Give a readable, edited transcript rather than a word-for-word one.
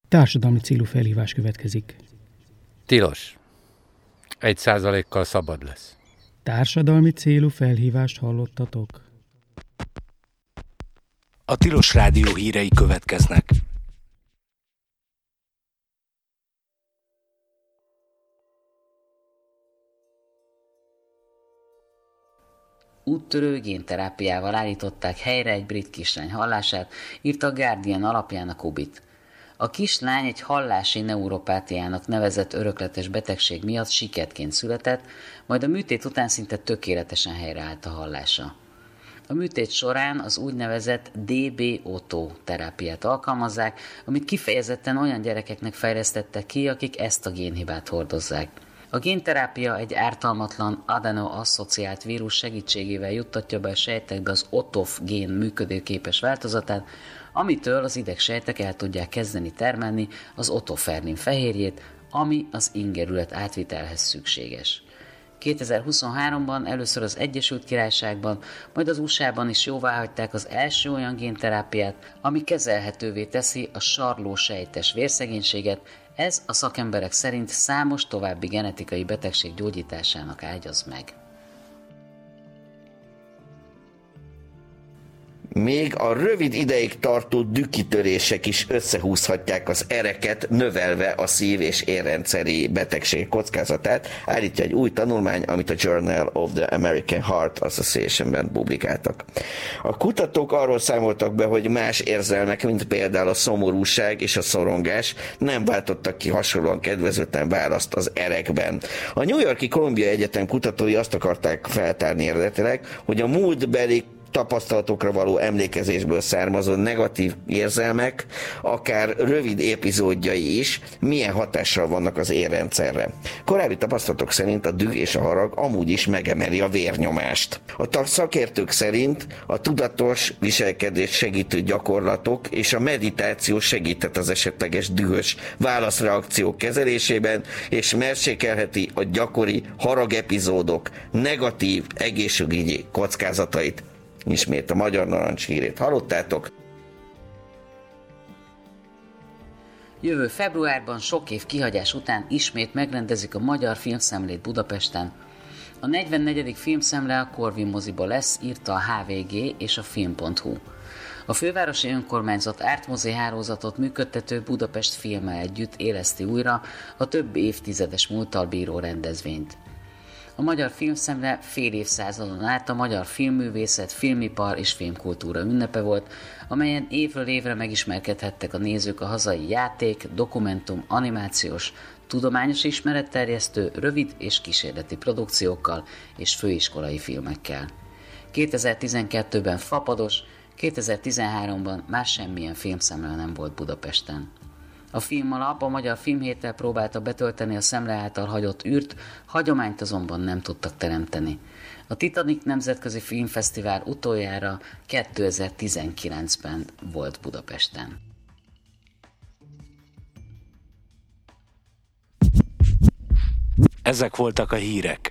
Társadalmi célú felhívás következik. Tilos. 1%-kal szabad lesz. Társadalmi célú felhívást hallottatok? A Tilos Rádió hírei következnek. Úttörő génterápiával állították helyre egy brit kislány hallását, írta a Guardian alapján a Kubit. A kislány egy hallási neuropátiának nevezett örökletes betegség miatt siketként született, majd a műtét után szinte tökéletesen helyreállt a hallása. A műtét során az úgynevezett DB-OTO terápiát alkalmazzák, amit kifejezetten olyan gyerekeknek fejlesztettek ki, akik ezt a génhibát hordozzák. A génterápia egy ártalmatlan adeno-asszociált vírus segítségével juttatja be a sejtekbe az OTOF gén működőképes változatát, amitől az idegsejtek el tudják kezdeni termelni az otofernin fehérjét, ami az ingerület átvitelhez szükséges. 2023-ban először az Egyesült Királyságban, majd az USA-ban is jóváhagyták az első olyan génterápiát, ami kezelhetővé teszi a sarlósejtes vérszegénységet. Ez a szakemberek szerint számos további genetikai betegség gyógyításának ágyaz meg. Még a rövid ideig tartó dükkitörések is összehúzhatják az ereket, növelve a szív- és érrendszeri betegség kockázatát, állítja egy új tanulmány, amit a Journal of the American Heart Association-ben publikáltak. A kutatók arról számoltak be, hogy más érzelmek, mint például a szomorúság és a szorongás nem váltottak ki hasonlóan kedvezőtlen választ az erekben. A New York-i Columbia Egyetem kutatói azt akarták feltárni eredetileg, hogy a múltbeli tapasztalatokra való emlékezésből származó negatív érzelmek, akár rövid epizódjai is milyen hatással vannak az érrendszerre. Korábbi tapasztalatok szerint a düh és a harag amúgy is megemeli a vérnyomást. A szakértők szerint a tudatos viselkedés segítő gyakorlatok és a meditáció segített az esetleges dühös válaszreakciók kezelésében, és mérsékelheti a gyakori haragepizódok negatív egészségügyi kockázatait. Ismét a Magyar Narancs hírét hallottátok. Jövő februárban sok év kihagyás után ismét megrendezik a Magyar Filmszemlét Budapesten. A 44. filmszemle a Corvin moziba lesz, írta a HVG és a film.hu. A fővárosi önkormányzat ártmozi hálózatot működtető Budapest Filmmel együtt éleszti újra a több évtizedes múlttal bíró rendezvényt. A Magyar Filmszemle fél évszázadon át a magyar filmművészet, filmipar és filmkultúra ünnepe volt, amelyen évről évre megismerkedhettek a nézők a hazai játék, dokumentum, animációs, tudományos ismeretterjesztő, rövid és kísérleti produkciókkal és főiskolai filmekkel. 2012-ben fapados, 2013-ban már semmilyen filmszemle nem volt Budapesten. A Filmalap a Magyar Filmhéttel próbálta betölteni a szemle által hagyott űrt, hagyományt azonban nem tudtak teremteni. A Titanic Nemzetközi Filmfesztivál utoljára 2019-ben volt Budapesten. Ezek voltak a hírek.